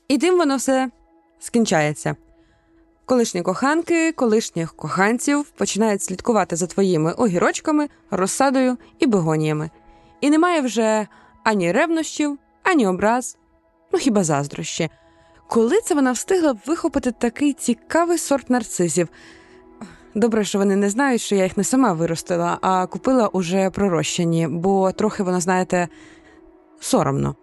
І тим воно все скінчається. Колишні коханки, колишніх коханців починають слідкувати за твоїми огірочками, розсадою і бегоніями. І немає вже ані ревнощів, ані образ, хіба заздрощі. Коли це вона встигла вихопити такий цікавий сорт нарцисів? Добре, що вони не знають, що я їх не сама виростила, а купила уже пророщені, бо трохи воно, знаєте, соромно.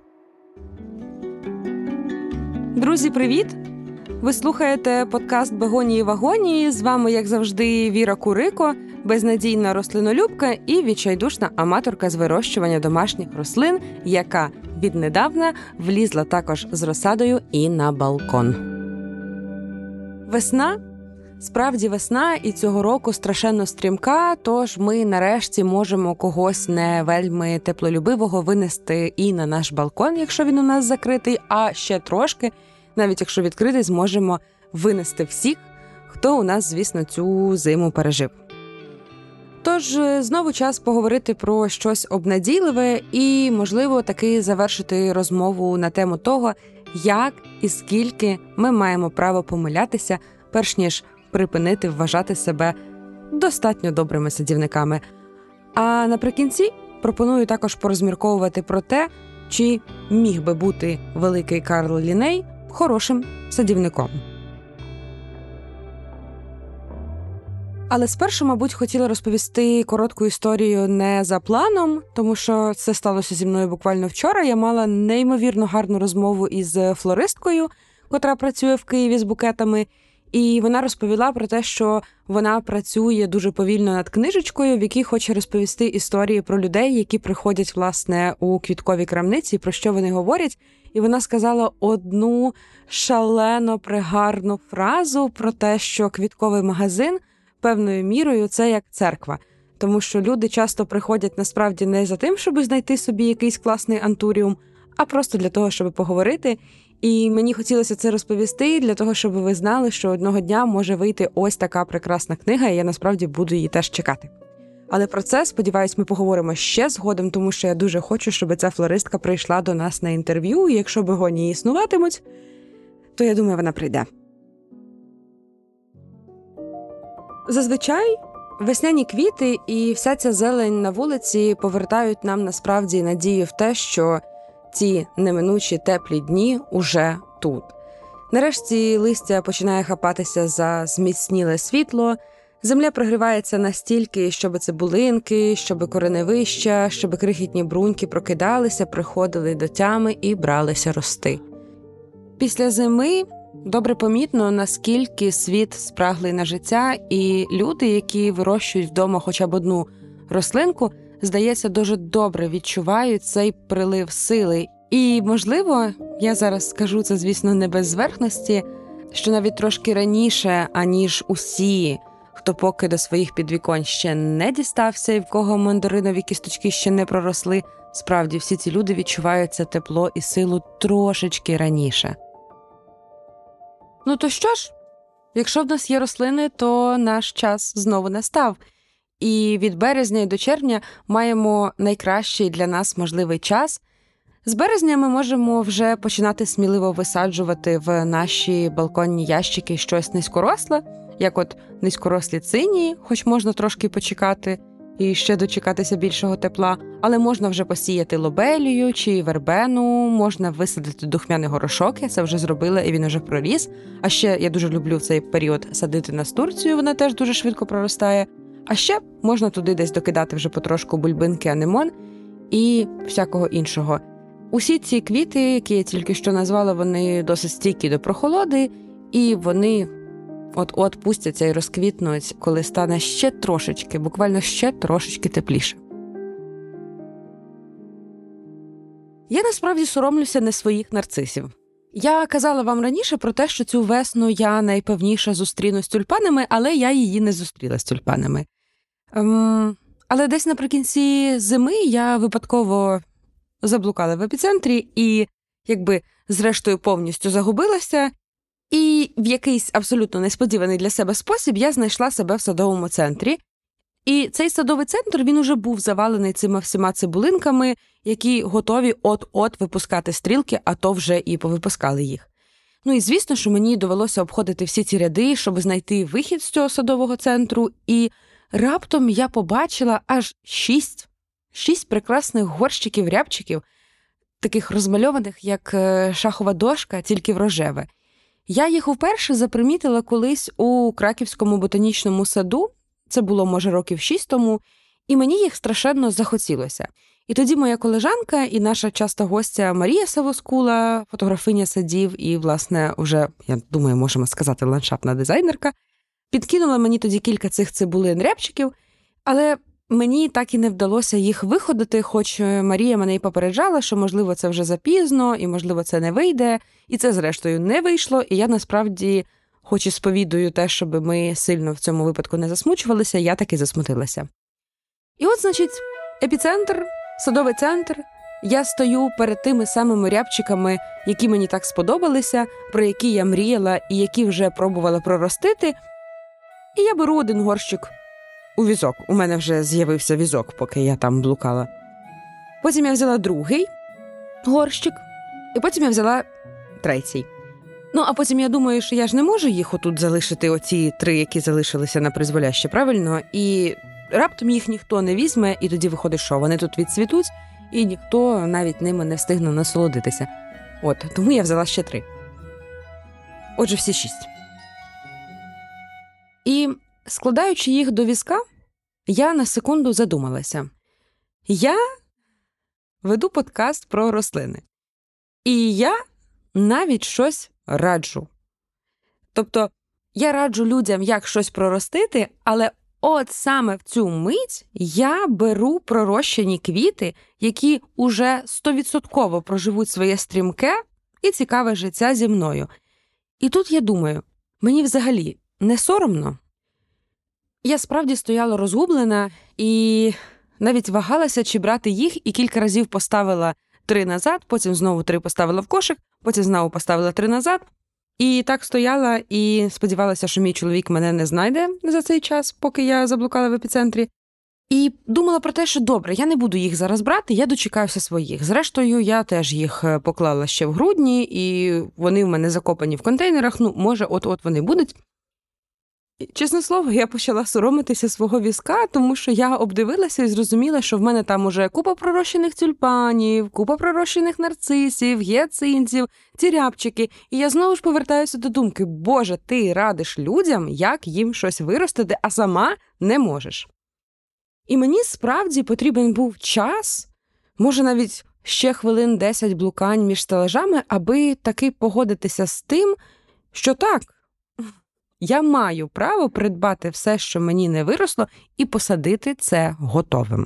Друзі, привіт! Ви слухаєте подкаст «Бегонії вагонії». З вами, як завжди, Віра Курико, безнадійна рослинолюбка і відчайдушна аматорка з вирощування домашніх рослин, яка віднедавна влізла також з розсадою і на балкон. Весна. Справді весна, і цього року страшенно стрімка, тож ми нарешті можемо когось не вельми теплолюбивого винести і на наш балкон, якщо він у нас закритий, а ще трошки, навіть якщо відкритий, зможемо винести всіх, хто у нас, звісно, цю зиму пережив. Тож, знову час поговорити про щось обнадійливе і, можливо, таки завершити розмову на тему того, як і скільки ми маємо право помилятися, перш ніж припинити вважати себе достатньо добрими садівниками. А наприкінці пропоную також порозмірковувати про те, чи міг би бути великий Карл Лінней хорошим садівником. Але спершу, мабуть, хотіла розповісти коротку історію не за планом, тому що це сталося зі мною буквально вчора. Я мала неймовірно гарну розмову із флористкою, котра працює в Києві з букетами, і вона розповіла про те, що вона працює дуже повільно над книжечкою, в якій хоче розповісти історії про людей, які приходять, власне, у квіткові крамниці, про що вони говорять. І вона сказала одну шалено пригарну фразу про те, що квітковий магазин певною мірою це як церква. Тому що люди часто приходять насправді не за тим, щоб знайти собі якийсь класний антуріум, а просто для того, щоб поговорити. І мені хотілося це розповісти для того, щоб ви знали, що одного дня може вийти ось така прекрасна книга, і я насправді буду її теж чекати. Але про це, сподіваюсь, ми поговоримо ще згодом, тому що я дуже хочу, щоб ця флористка прийшла до нас на інтерв'ю, і якщо бегонії існуватимуть, то я думаю, вона прийде. Зазвичай весняні квіти і вся ця зелень на вулиці повертають нам насправді надію в те, що ці неминучі теплі дні уже тут. Нарешті листя починає хапатися за зміцніле світло, земля прогрівається настільки, щоб цибулинки, щоб кореневища, щоб крихітні бруньки прокидалися, приходили до тями і бралися рости. Після зими добре помітно, наскільки світ спраглий на життя, і люди, які вирощують вдома хоча б одну рослинку, здається, дуже добре відчувають цей прилив сили. І, можливо, я зараз скажу це, звісно, не без зверхності, що навіть трошки раніше, аніж усі, хто поки до своїх підвіконь ще не дістався і в кого мандаринові кісточки ще не проросли, справді всі ці люди відчувають це тепло і силу трошечки раніше. Ну то що ж, якщо в нас є рослини, то наш час знову настав. І від березня і до червня маємо найкращий для нас можливий час. З березня ми можемо вже починати сміливо висаджувати в наші балконні ящики щось низькоросле, як от низькорослі цинії, хоч можна трошки почекати і ще дочекатися більшого тепла, але можна вже посіяти лобелію чи вербену, можна висадити духмяний горошок, я це вже зробила і він уже проріс. А ще я дуже люблю в цей період садити настурцію, вона теж дуже швидко проростає. А ще можна туди десь докидати вже потрошку бульбинки анемон і всякого іншого. Усі ці квіти, які я тільки що назвала, вони досить стійкі до прохолоди, і вони от-от пустяться і розквітнуть, коли стане ще трошечки, буквально ще трошечки тепліше. Я насправді соромлюся не своїх нарцисів. Я казала вам раніше про те, що цю весну я найпевніше зустріну з тюльпанами, але я її не зустріла з тюльпанами. Але десь наприкінці зими я випадково заблукала в епіцентрі і, зрештою повністю загубилася. І в якийсь абсолютно несподіваний для себе спосіб я знайшла себе в садовому центрі. І цей садовий центр, він уже був завалений цими всіма цибулинками, які готові от-от випускати стрілки, а то вже і повипускали їх. Ну і звісно, що мені довелося обходити всі ці ряди, щоб знайти вихід з цього садового центру, і раптом я побачила аж 6 прекрасних горщиків-рябчиків, таких розмальованих, як шахова дошка, тільки в рожеве. Я їх вперше запримітила колись у Краківському ботанічному саду, це було, може, років 6 тому, і мені їх страшенно захотілося. І тоді моя колежанка і наша часта гостя Марія Савоскула, фотографиня садів і, власне, вже, я думаю, можемо сказати, ландшафтна дизайнерка, підкинула мені тоді кілька цих цибулин-рябчиків, але мені так і не вдалося їх виходити, хоч Марія мене й попереджала, що, можливо, це вже запізно, і, можливо, це не вийде. І це, зрештою, не вийшло. І я, насправді, хоч і сповідую те, щоб ми сильно в цьому випадку не засмучувалися, я таки засмутилася. І от, значить, епіцентр, садовий центр. Я стою перед тими самими рябчиками, які мені так сподобалися, про які я мріяла і які вже пробувала проростити. І я беру один горщик у візок. У мене вже з'явився візок, поки я там блукала. Потім я взяла другий горщик, і потім я взяла третій. Ну, а потім я думаю, що я ж не можу їх отут залишити, оці 3, які залишилися на призволяще, правильно? І раптом їх ніхто не візьме, і тоді виходить, що вони тут відцвітуть, і ніхто навіть ними не встигне насолодитися. От, тому я взяла ще 3. Отже, всі 6. І, складаючи їх до візка, я на секунду задумалася. Я веду подкаст про рослини. І я навіть щось раджу. Тобто, я раджу людям, як щось проростити, але от саме в цю мить я беру пророщені квіти, які уже 100% проживуть своє стрімке і цікаве життя зі мною. І тут я думаю, мені взагалі не соромно? Я справді стояла розгублена і навіть вагалася, чи брати їх, і кілька разів поставила 3 назад, потім знову 3 поставила в кошик, потім знову поставила 3 назад. І так стояла і сподівалася, що мій чоловік мене не знайде за цей час, поки я заблукала в епіцентрі. І думала про те, що добре, я не буду їх зараз брати, я дочекаюся своїх. Зрештою, я теж їх поклала ще в грудні, і вони в мене закопані в контейнерах, ну, може, от-от вони будуть. Чесне слово, я почала соромитися свого візка, тому що я обдивилася і зрозуміла, що в мене там уже купа пророщених тюльпанів, купа пророщених нарцисів, гіацинтів, ці рябчики. І я знову ж повертаюся до думки, Боже, ти радиш людям, як їм щось виростити, а сама не можеш. І мені справді потрібен був час, може навіть ще хвилин 10 блукань між стелажами, аби таки погодитися з тим, що так, я маю право придбати все, що мені не виросло, і посадити це готовим.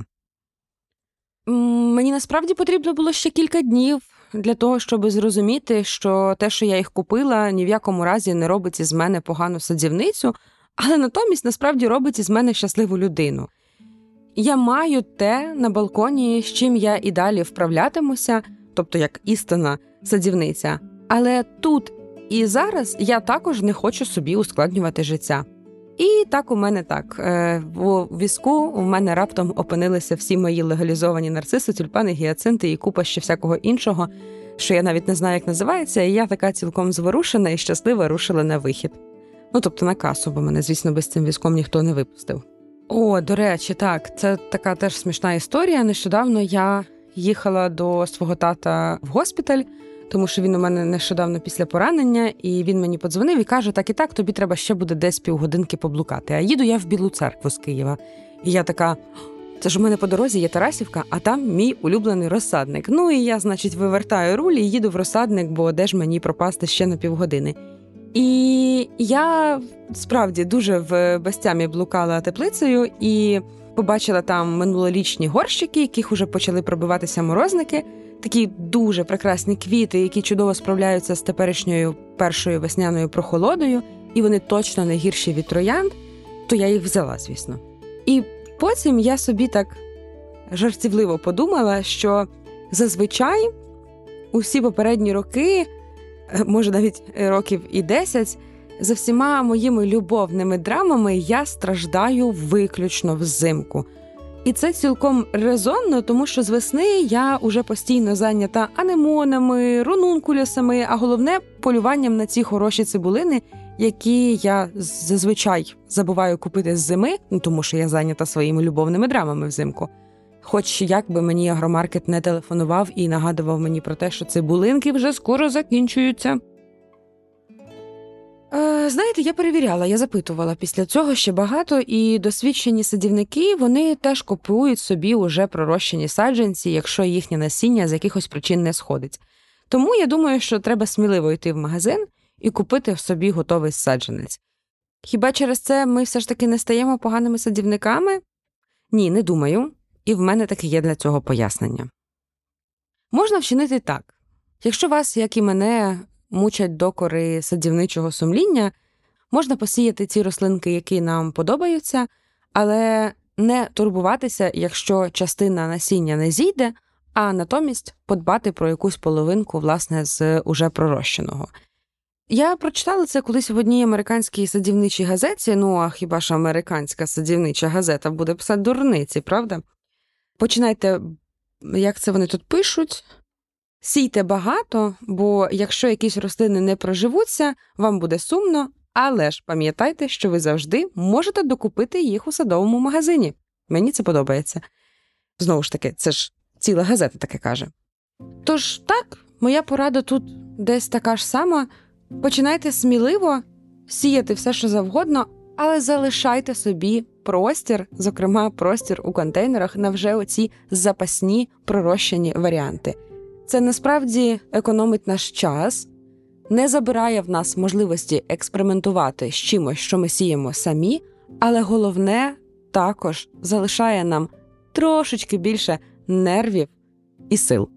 Мені насправді потрібно було ще кілька днів для того, щоб зрозуміти, що те, що я їх купила, ні в якому разі не робить із мене погану садівницю, але натомість насправді робить із мене щасливу людину. Я маю те на балконі, з чим я і далі вправлятимуся, тобто як істинна садівниця, але тут і зараз я також не хочу собі ускладнювати життя. І так у мене так. В візку у мене раптом опинилися всі мої легалізовані нарциси, тюльпани, гіацинти і купа ще всякого іншого, що я навіть не знаю, як називається, і я така цілком зворушена і щаслива рушила на вихід. Ну, тобто на касу, бо мене, звісно, без цим візком ніхто не випустив. О, до речі, так, це така теж смішна історія. Нещодавно я їхала до свого тата в госпіталь, тому що він у мене нещодавно після поранення, і він мені подзвонив і каже, так і так, тобі треба ще буде десь півгодинки поблукати. А їду я в Білу Церкву з Києва. І я така, це ж у мене по дорозі є Тарасівка, а там мій улюблений розсадник. Ну і я, значить, вивертаю руль і їду в розсадник, бо де ж мені пропасти ще на півгодини. І я справді дуже в безтямі блукала теплицею і побачила там минулорічні горщики, яких уже почали пробиватися морозники. Такі дуже прекрасні квіти, які чудово справляються з теперішньою першою весняною прохолодою, і вони точно не гірші від троянд, то я їх взяла, звісно. І потім я собі так жартівливо подумала, що зазвичай усі попередні роки, може навіть років і 10, за всіма моїми любовними драмами я страждаю виключно взимку. І це цілком резонно, тому що з весни я уже постійно зайнята анемонами, ранункулюсами, а головне – полюванням на ці хороші цибулини, які я зазвичай забуваю купити з зими, тому що я зайнята своїми любовними драмами взимку. Хоч як би мені агромаркет не телефонував і нагадував мені про те, що цибулинки вже скоро закінчуються. Знаєте, я перевіряла, я запитувала після цього ще багато, і досвідчені садівники, вони теж купують собі уже пророщені саджанці, якщо їхнє насіння з якихось причин не сходить. Тому я думаю, що треба сміливо йти в магазин і купити в собі готовий саджанець. Хіба через це ми все ж таки не стаємо поганими садівниками? Ні, не думаю. І в мене таки є для цього пояснення. Можна вчинити так. Якщо вас, як і мене, мучать докори садівничого сумління, можна посіяти ці рослинки, які нам подобаються, але не турбуватися, якщо частина насіння не зійде, а натомість подбати про якусь половинку, власне, з уже пророщеного. Я прочитала це колись в одній американській садівничій газеті, а хіба ж американська садівнича газета буде писати дурниці, правда? Починайте, як це вони тут пишуть, сійте багато, бо якщо якісь рослини не проживуться, вам буде сумно, але ж пам'ятайте, що ви завжди можете докупити їх у садовому магазині. Мені це подобається. Знову ж таки, це ж ціла газета таке каже. Тож так, моя порада тут десь така ж сама. Починайте сміливо сіяти все, що завгодно, але залишайте собі простір, зокрема простір у контейнерах на вже оці запасні пророщені варіанти. Це насправді економить наш час, не забирає в нас можливості експериментувати з чимось, що ми сіємо самі, але головне також залишає нам трошечки більше нервів і сил.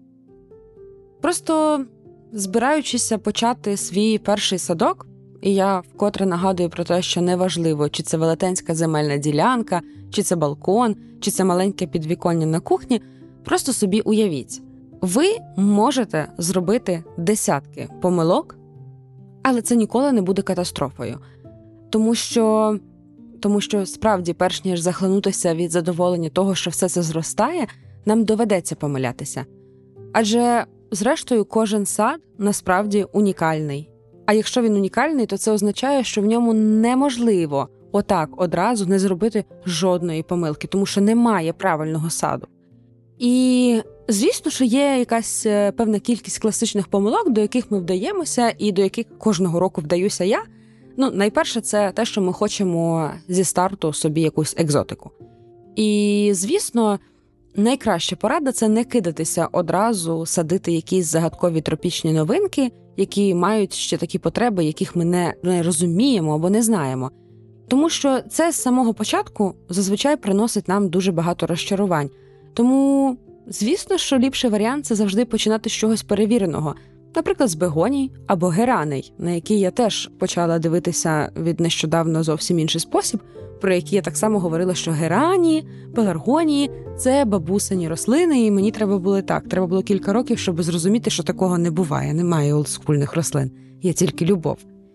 Просто збираючися почати свій перший садок, і я вкотре нагадую про те, що неважливо, чи це велетенська земельна ділянка, чи це балкон, чи це маленьке підвіконня на кухні, просто собі уявіть. Ви можете зробити десятки помилок, але це ніколи не буде катастрофою. Тому що справді, перш ніж захлинутися від задоволення того, що все це зростає, нам доведеться помилятися. Адже, зрештою, кожен сад насправді унікальний. А якщо він унікальний, то це означає, що в ньому неможливо отак одразу не зробити жодної помилки, тому що немає правильного саду. І, звісно, що є якась певна кількість класичних помилок, до яких ми вдаємося і до яких кожного року вдаюся я. Найперше, це те, що ми хочемо зі старту собі якусь екзотику. І, звісно, найкраща порада – це не кидатися одразу, садити якісь загадкові тропічні новинки, які мають ще такі потреби, яких ми не розуміємо або не знаємо. Тому що це з самого початку зазвичай приносить нам дуже багато розчарувань. Тому, звісно, що ліпший варіант – це завжди починати з чогось перевіреного. Наприклад, з бегоній або гераней, на які я теж почала дивитися від нещодавно зовсім інший спосіб, про які я так само говорила, що герані, пеларгонії – це бабусині рослини, і мені треба було кілька років, щоб зрозуміти, що такого не буває, немає олдскульних рослин, є тільки любов.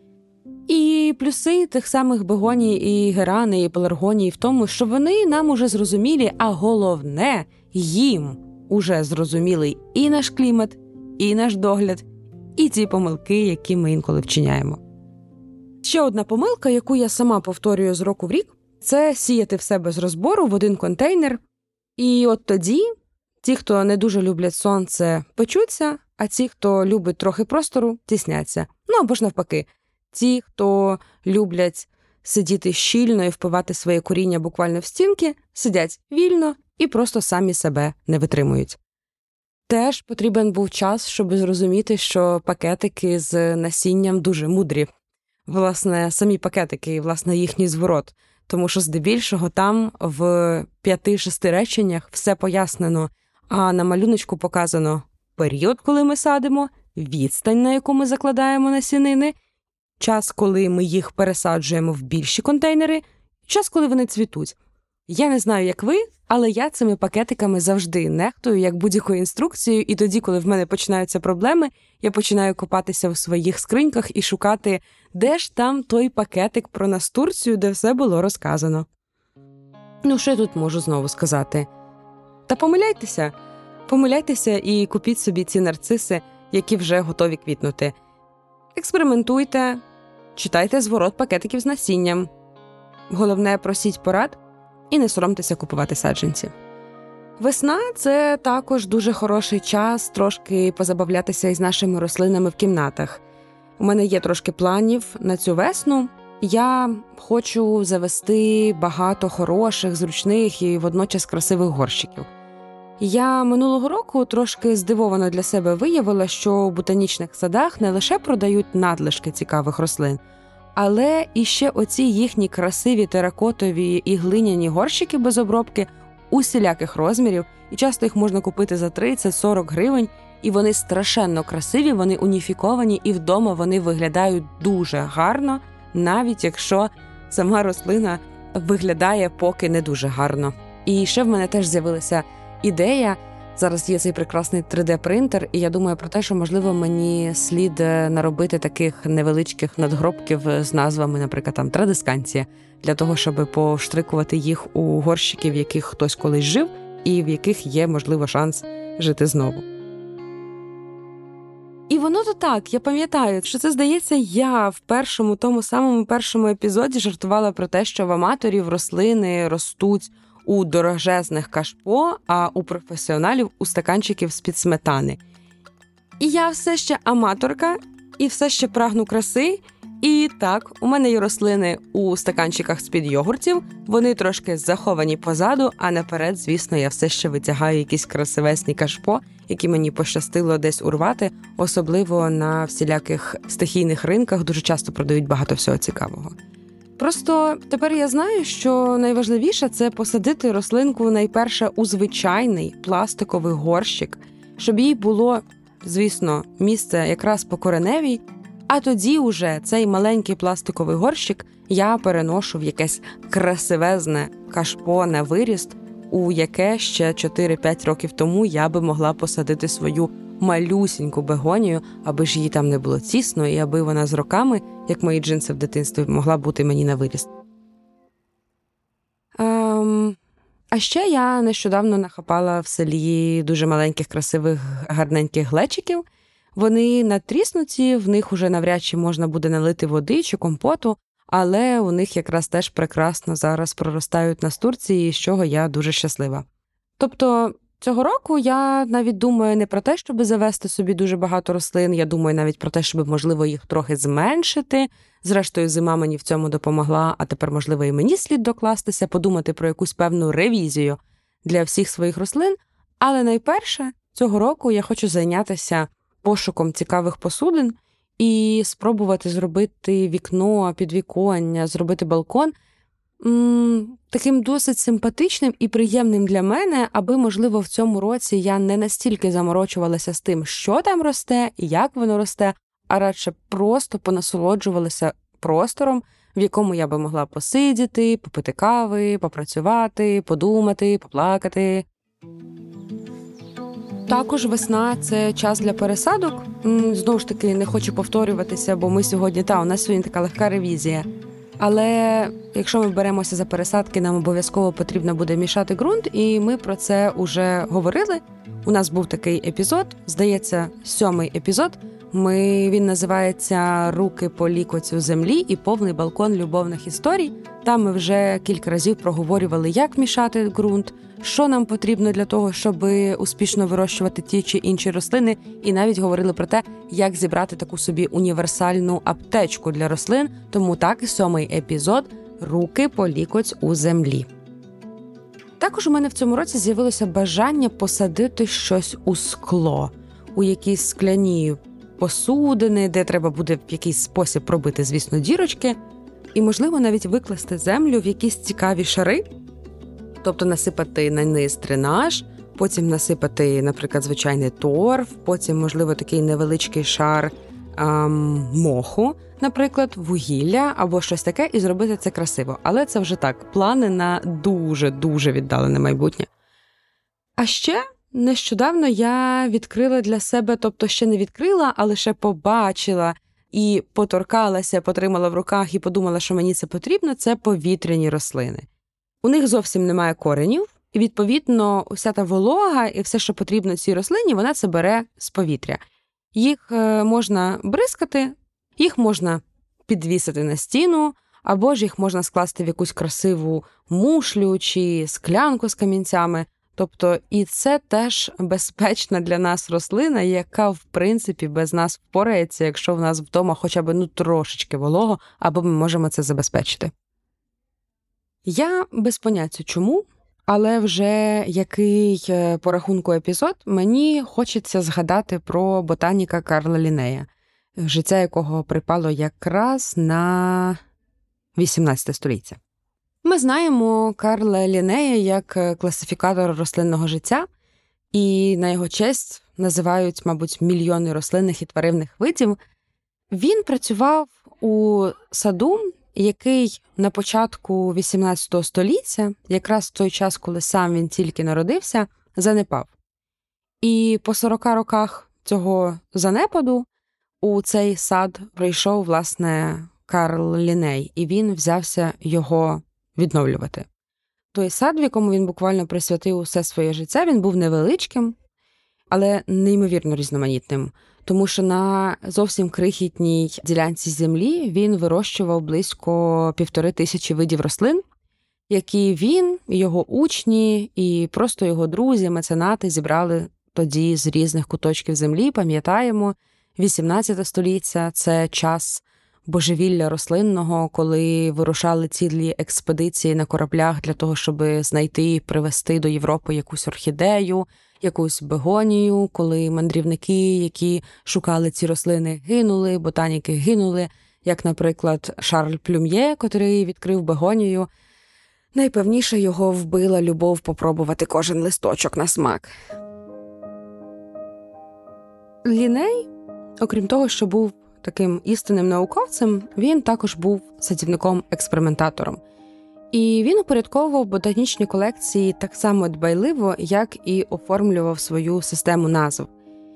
І плюси тих самих бегоній і герани, і пеларгонії в тому, що вони нам уже зрозумілі, а головне, їм уже зрозумілий і наш клімат, і наш догляд, і ті помилки, які ми інколи вчиняємо. Ще одна помилка, яку я сама повторюю з року в рік, це сіяти все без розбору в один контейнер. І от тоді ті, хто не дуже люблять сонце, печуться, а ті, хто любить трохи простору, тісняться. Або ж навпаки, ті, хто люблять сидіти щільно і впивати своє коріння буквально в стінки, сидять вільно і просто самі себе не витримують. Теж потрібен був час, щоб зрозуміти, що пакетики з насінням дуже мудрі. Власне, самі пакетики і, власне, їхній зворот. Тому що здебільшого там в 5-6 реченнях все пояснено, а на малюночку показано період, коли ми садимо, відстань, на яку ми закладаємо насінини, час, коли ми їх пересаджуємо в більші контейнери, час, коли вони цвітуть. Я не знаю, як ви, але я цими пакетиками завжди нехтую, як будь-якою інструкцією, і тоді, коли в мене починаються проблеми, я починаю копатися в своїх скриньках і шукати, де ж там той пакетик про настурцію, де все було розказано. Що я тут можу знову сказати? Та помиляйтеся і купіть собі ці нарциси, які вже готові квітнути. Експериментуйте, читайте зворот пакетиків з насінням. Головне, просіть порад і не соромтеся купувати саджанці. Весна – це також дуже хороший час трошки позабавлятися із нашими рослинами в кімнатах. У мене є трошки планів на цю весну. Я хочу завести багато хороших, зручних і водночас красивих горщиків. Я минулого року трошки здивовано для себе виявила, що у ботанічних садах не лише продають надлишки цікавих рослин, але і ще оці їхні красиві теракотові і глиняні горщики без обробки усіляких розмірів, і часто їх можна купити за 30-40 гривень, і вони страшенно красиві, вони уніфіковані, і вдома вони виглядають дуже гарно, навіть якщо сама рослина виглядає поки не дуже гарно. І ще в мене теж з'явилася ідея, зараз є цей прекрасний 3D-принтер, і я думаю про те, що, можливо, мені слід наробити таких невеличких надгробків з назвами, наприклад, там «Традисканція», для того, щоб повштрикувати їх у горщики, в яких хтось колись жив, і в яких є, можливо, шанс жити знову. І воно то так, я пам'ятаю, що це, здається, я в тому самому першому епізоді жартувала про те, що в аматорів рослини ростуть у дорожезних кашпо, а у професіоналів у стаканчиків з-під сметани. І я все ще аматорка, і все ще прагну краси. І так, у мене є рослини у стаканчиках з-під йогуртів, вони трошки заховані позаду, а наперед, звісно, я все ще витягаю якісь красивесні кашпо, які мені пощастило десь урвати, особливо на всіляких стихійних ринках дуже часто продають багато всього цікавого. Просто тепер я знаю, що найважливіше – це посадити рослинку найперше у звичайний пластиковий горщик, щоб їй було, звісно, місце якраз по кореневій, а тоді уже цей маленький пластиковий горщик я переношу в якесь красивезне кашпо на виріст, у яке ще 4-5 років тому я би могла посадити свою малюсіньку бегонію, аби ж їй там не було тісно і аби вона з роками, як мої джинси в дитинстві, могла бути мені на виріст. А ще я нещодавно нахапала в селі дуже маленьких, красивих, гарненьких глечиків. Вони натріснуті, в них уже навряд чи можна буде налити води чи компоту, але у них якраз теж прекрасно зараз проростають настурції, з чого я дуже щаслива. Тобто цього року я навіть думаю не про те, щоб завести собі дуже багато рослин, я думаю навіть про те, щоб, можливо, їх трохи зменшити. Зрештою, зима мені в цьому допомогла, а тепер, можливо, і мені слід докластися, подумати про якусь певну ревізію для всіх своїх рослин. Але найперше, цього року я хочу зайнятися пошуком цікавих посудин і спробувати зробити вікно, підвіконня, зробити балкон таким досить симпатичним і приємним для мене, аби, можливо, в цьому році я не настільки заморочувалася з тим, що там росте і як воно росте, а радше просто понасолоджувалася простором, в якому я би могла посидіти, попити кави, попрацювати, подумати, поплакати. Також весна – це час для пересадок. Знову ж таки, не хочу повторюватися, бо ми сьогодні, у нас сьогодні така легка ревізія. Але якщо ми беремося за пересадки, нам обов'язково потрібно буде мішати ґрунт, і ми про це вже говорили. У нас був такий епізод, здається, 7-й епізод. Він називається «Руки по лікоть у землі» і «Повний балкон любовних історій». Там ми вже кілька разів проговорювали, як мішати ґрунт, що нам потрібно для того, щоб успішно вирощувати ті чи інші рослини, і навіть говорили про те, як зібрати таку собі універсальну аптечку для рослин. Тому так і 7-й епізод «Руки по лікоть у землі». Також у мене в цьому році з'явилося бажання посадити щось у скло, у якісь скляні посудини, де треба буде в якийсь спосіб пробити, звісно, дірочки, і, можливо, навіть викласти землю в якісь цікаві шари, тобто насипати на низ дренаж, потім насипати, наприклад, звичайний торф, потім, можливо, такий невеличкий шар моху, наприклад, вугілля або щось таке, і зробити це красиво. Але це вже так, плани на дуже-дуже віддалене майбутнє. А ще нещодавно я відкрила для себе, тобто ще не відкрила, а лише побачила і поторкалася, потримала в руках і подумала, що мені це потрібно, це повітряні рослини. У них зовсім немає коренів, і, відповідно, вся та волога і все, що потрібно цій рослині, вона це бере з повітря. Їх можна бризкати, їх можна підвісити на стіну, або ж їх можна скласти в якусь красиву мушлю чи склянку з камінцями. Тобто і це теж безпечна для нас рослина, яка, в принципі, без нас впорається, якщо в нас вдома хоча б трошечки волого, або ми можемо це забезпечити. Я без поняття чому, але вже який по рахунку епізод мені хочеться згадати про ботаніка Карла Ліннея, життя якого припало якраз на 18 століття. Ми знаємо Карла Ліннея як класифікатор рослинного життя, і на його честь називають, мабуть, мільйони рослинних і тваринних видів. Він працював у саду, який на початку 18 століття, якраз в той час, коли сам він тільки народився, занепав. І по 40 роках цього занепаду у цей сад прийшов, власне, Карл Лінней, і він взявся його відновлювати. Той сад, в якому він буквально присвятив усе своє життя, він був невеличким, але неймовірно різноманітним, тому що на зовсім крихітній ділянці землі він вирощував близько 1500 видів рослин, які він, його учні і просто його друзі, меценати зібрали тоді з різних куточків землі. Пам'ятаємо, 18 століття – це час божевілля рослинного, коли вирушали цілі експедиції на кораблях для того, щоб знайти і привезти до Європи якусь орхідею, якусь бегонію, коли мандрівники, які шукали ці рослини, гинули, ботаніки гинули, як, наприклад, Шарль Плюм'є, котрий відкрив бегонію. Найпевніше його вбила любов попробувати кожен листочок на смак. Лінней, окрім того, що був таким істинним науковцем, він також був садівником-експериментатором. І він упорядковував ботанічні колекції так само дбайливо, як і оформлював свою систему назв.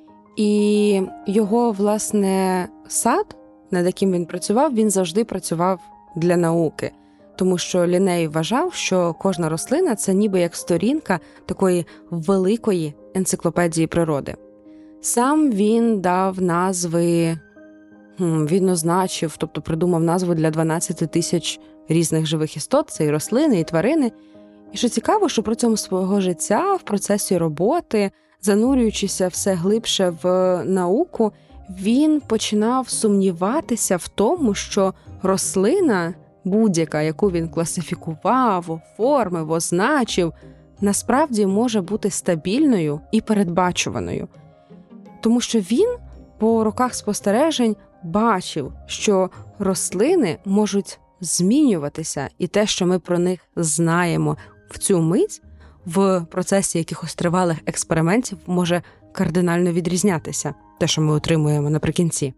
І його, власне, сад, над яким він працював, він завжди працював для науки. Тому що Лінней вважав, що кожна рослина – це ніби як сторінка такої великої енциклопедії природи. Сам він дав назви, він означив, тобто придумав назву для 12 тисяч різних живих істот, це і рослини, і тварини. І що цікаво, що протягом свого життя, в процесі роботи, занурюючися все глибше в науку, він починав сумніватися в тому, що рослина, будь-яка, яку він класифікував, оформив, означив, насправді може бути стабільною і передбачуваною. Тому що він по роках спостережень бачив, що рослини можуть змінюватися, і те, що ми про них знаємо в цю мить, в процесі якихось тривалих експериментів може кардинально відрізнятися, те, що ми отримуємо наприкінці.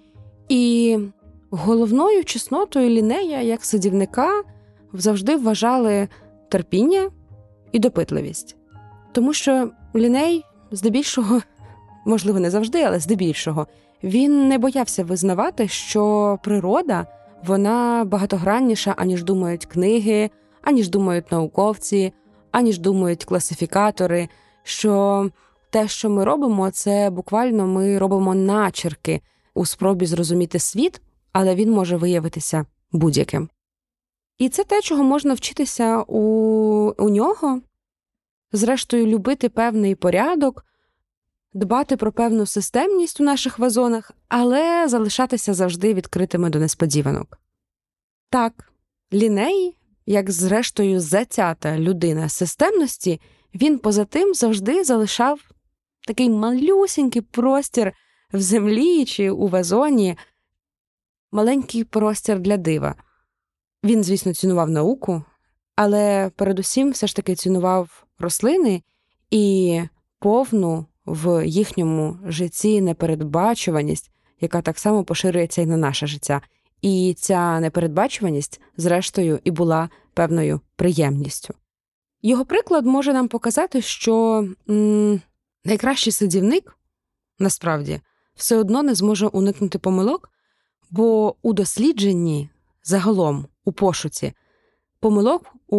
І головною чеснотою Ліннея, як садівника, завжди вважали терпіння і допитливість. Тому що Лінней, здебільшого, можливо, не завжди, але здебільшого, він не боявся визнавати, що природа, вона багатогранніша, аніж думають книги, аніж думають науковці, аніж думають класифікатори, що те, що ми робимо, це буквально ми робимо начерки у спробі зрозуміти світ, але він може будь-яким. І це те, чого можна вчитися у нього, зрештою, любити певний порядок, дбати про певну системність у наших вазонах, але залишатися завжди відкритими до несподіванок. Так, Лінней, як зрештою затята людина системності, він поза тим завжди залишав такий малюсінький простір в землі чи у вазоні, маленький простір для дива. Він, звісно, цінував науку, але передусім все ж таки цінував рослини і повну в їхньому житті непередбачуваність, яка так само поширюється і на наше життя. І ця непередбачуваність, зрештою, і була певною приємністю. Його приклад може нам показати, що найкращий садівник, насправді, все одно не зможе уникнути помилок, бо у дослідженні, загалом, у пошуці, помилок у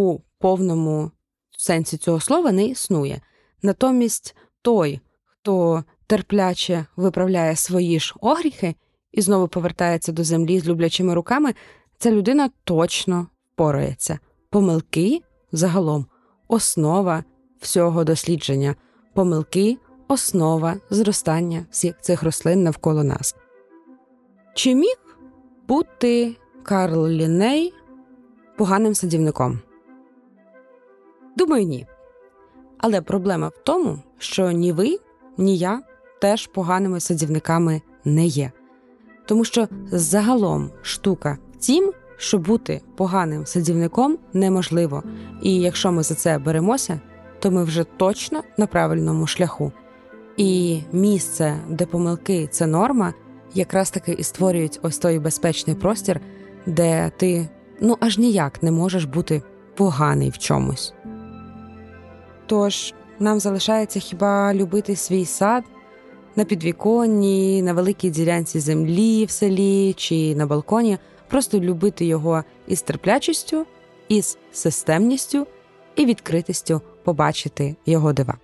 повному сенсі цього слова не існує. Натомість той, хто терпляче виправляє свої ж огріхи і знову повертається до землі з люблячими руками, ця людина точно впорається. Помилки загалом основа всього дослідження. Помилки – основа зростання всіх цих рослин навколо нас. Чи міг бути Карл Лінней поганим садівником? Думаю, ні. Але проблема в тому, що ні ви, ні я теж поганими садівниками не є. Тому що загалом штука в тім, що бути поганим садівником неможливо. І якщо ми за це беремося, то ми вже точно на правильному шляху. І місце, де помилки – це норма, якраз таки і створюють ось той безпечний простір, де ти, аж ніяк не можеш бути поганий в чомусь. Тож, нам залишається хіба любити свій сад на підвіконні, на великій ділянці землі в селі чи на балконі, просто любити його із терплячістю, із системністю і відкритістю побачити його дива.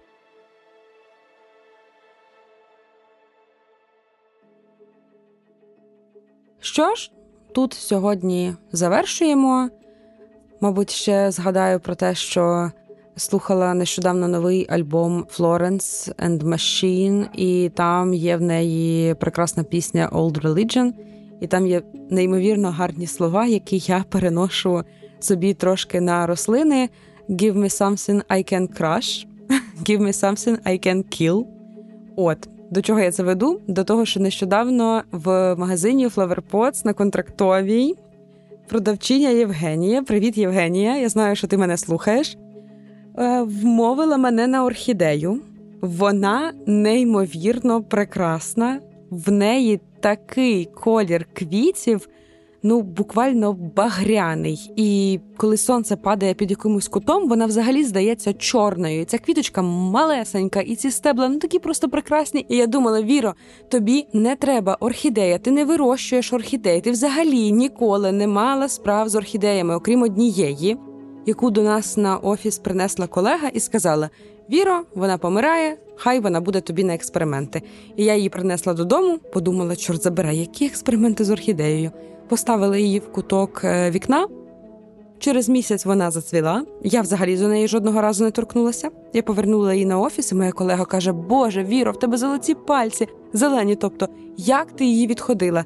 Що ж, тут сьогодні завершуємо. Мабуть, ще згадаю про те, що слухала нещодавно новий альбом Florence and Machine, і там є в неї прекрасна пісня Old Religion, і там є неймовірно гарні слова, які я переношу собі трошки на рослини. Give me something I can crush, give me something I can kill. До чого я це веду? До того, що нещодавно в магазині Flower Pots на Контрактовій продавчиня Євгенія, привіт, Євгенія, я знаю, що ти мене слухаєш, вмовила мене на орхідею. Вона неймовірно прекрасна, в неї такий колір квітів, буквально багряний. І коли сонце падає під якимось кутом, вона взагалі здається чорною. І ця квіточка малесенька, і ці стебла, такі просто прекрасні. І я думала, Віро, тобі не треба орхідея, ти не вирощуєш орхідеї, ти взагалі ніколи не мала справ з орхідеями, окрім однієї, яку до нас на офіс принесла колега і сказала, Віро, вона помирає, хай вона буде тобі на експерименти. І я її принесла додому, подумала, чорт забирай, які експерименти з орхідеєю. Поставила її в куток вікна. Через місяць вона зацвіла. Я взагалі до неї жодного разу не торкнулася. Я повернула її на офіс, і моя колега каже, Боже, Віро, в тебе золоті пальці, зелені, тобто, як ти її відходила?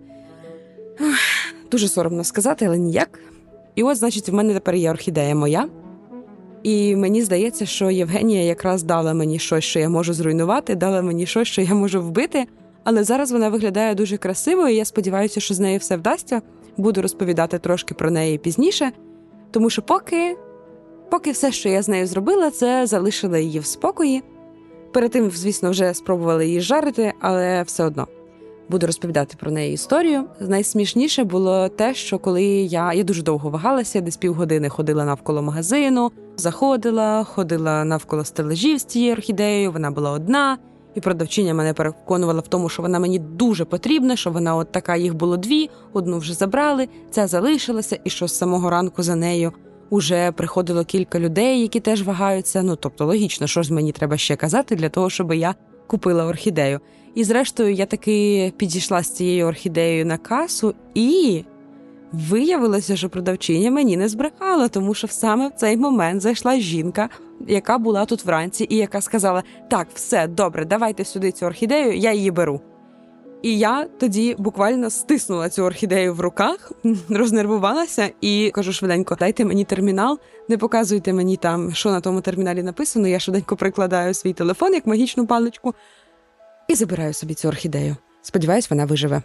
Дуже соромно сказати, але ніяк. І значить, в мене тепер є орхідея моя. І мені здається, що Євгенія якраз дала мені щось, що я можу зруйнувати, дала мені щось, що я можу вбити, але зараз вона виглядає дуже красиво, і я сподіваюся, що з нею все вдасться. Буду розповідати трошки про неї пізніше, тому що поки все, що я з нею зробила, це залишила її в спокої. Перед тим, звісно, вже спробувала її жарити, але все одно. Буду розповідати про неї історію. Найсмішніше було те, що коли я дуже довго вагалася, десь півгодини ходила навколо магазину, ходила навколо стелажів з цією орхідеєю, вона була одна, і продавчиня мене переконувала в тому, що вона мені дуже потрібна, що вона от така, їх було дві, одну вже забрали, ця залишилася, і що з самого ранку за нею уже приходило кілька людей, які теж вагаються. Тобто логічно, що ж мені треба ще казати для того, щоб я купила орхідею. І зрештою я таки підійшла з цією орхідеєю на касу, і виявилося, що продавчиня мені не збрехала, тому що саме в цей момент зайшла жінка, яка була тут вранці, і яка сказала, так, все, добре, давайте сюди цю орхідею, я її беру. І я тоді буквально стиснула цю орхідею в руках, рознервувалася і кажу швиденько, дайте мені термінал, не показуйте мені там, що на тому терміналі написано, я швиденько прикладаю свій телефон, як магічну паличку, і забираю собі цю орхідею. Сподіваюсь, вона виживе.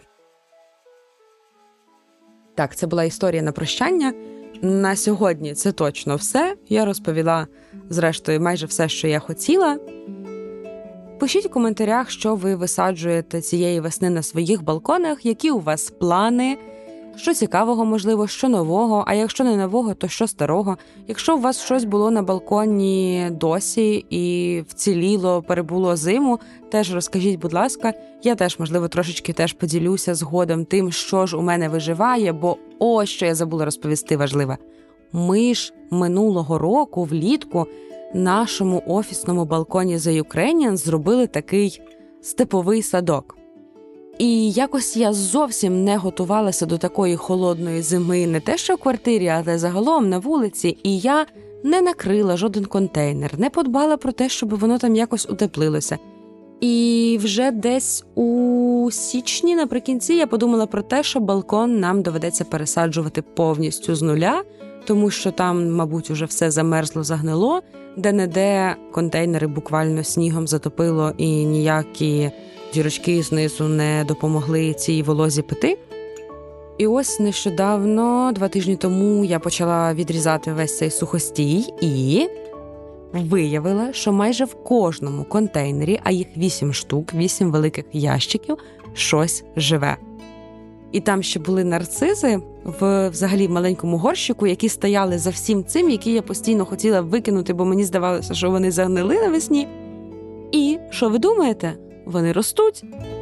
Так, це була історія на прощання. На сьогодні це точно все. Я розповіла, зрештою, майже все, що я хотіла. Пишіть у коментарях, що ви висаджуєте цієї весни на своїх балконах, які у вас плани, що цікавого, можливо, що нового, а якщо не нового, то що старого. Якщо у вас щось було на балконі досі і вціліло, перебуло зиму, теж розкажіть, будь ласка. Я теж, можливо, трошечки теж поділюся згодом тим, що ж у мене виживає, бо ось що я забула розповісти важливе. ми ж минулого року влітку нашому офісному балконі The Ukrainian зробили такий степовий садок. І якось я зовсім не готувалася до такої холодної зими, не те що в квартирі, але загалом на вулиці, і я не накрила жоден контейнер, не подбала про те, щоб воно там якось утеплилося. І вже десь у січні, наприкінці, я подумала про те, що балкон нам доведеться пересаджувати повністю з нуля, тому що там, мабуть, уже все замерзло, загнило, де-не-де контейнери буквально снігом затопило і ніякі дірочки знизу не допомогли цій волозі пити. І ось нещодавно, 2 тижні тому, я почала відрізати весь цей сухостій і виявила, що майже в кожному контейнері, а їх 8 штук, 8 великих ящиків, щось живе. І там ще були нарцизи в взагалі маленькому горщику, які стояли за всім цим, які я постійно хотіла викинути, бо мені здавалося, що вони загнили навесні. І, що ви думаєте? Вони ростуть.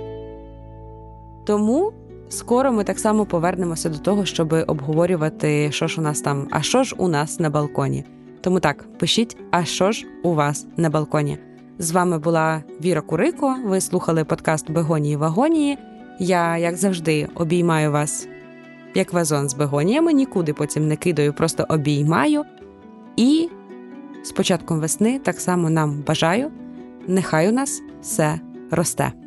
Тому скоро ми так само повернемося до того, щоб обговорювати, що ж у нас там, а що ж у нас на балконі. Тому так, пишіть, а що ж у вас на балконі. З вами була Віра Курико, ви слухали подкаст «Бегонії вагонії». Я, як завжди, обіймаю вас, як вазон з бегоніями, нікуди потім не кидаю, просто обіймаю. І з початком весни так само нам бажаю, нехай у нас все росте.